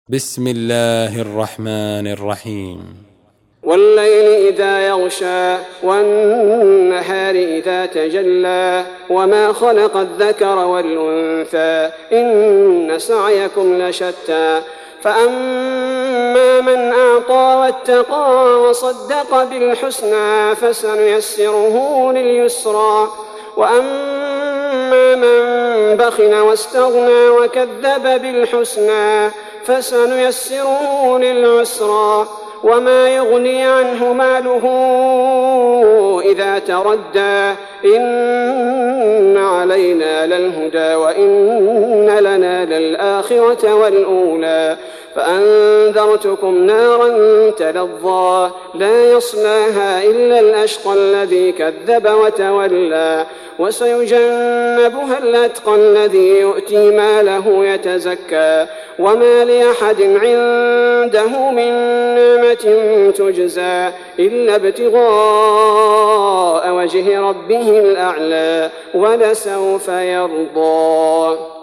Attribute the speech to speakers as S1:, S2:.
S1: بسم الله الرحمن الرحيم.
S2: والليل إذا يغشى والنهار إذا تجلى وما خلق الذكر والأنثى إن سعيكم لشتى فأما من أعطى واتقى وصدق بالحسنى فسنيسره لليسرى وأما من بخل واستغنى وكذب بالحسنى فسنيسره للعسرى وما يغني عنه ماله إذا تردى إن علينا للهدى وإن لنا للآخرة والأولى فأنذرتكم نارا تلظى لا يصلاها إلا الأشقى الذي كذب وتولى وسيجنبها الأتقى الذي يؤتي ماله يتزكى وما لأحد عنده من نعمة تجزى إلا ابتغاء وجه ربه الأعلى ولسوف يرضى.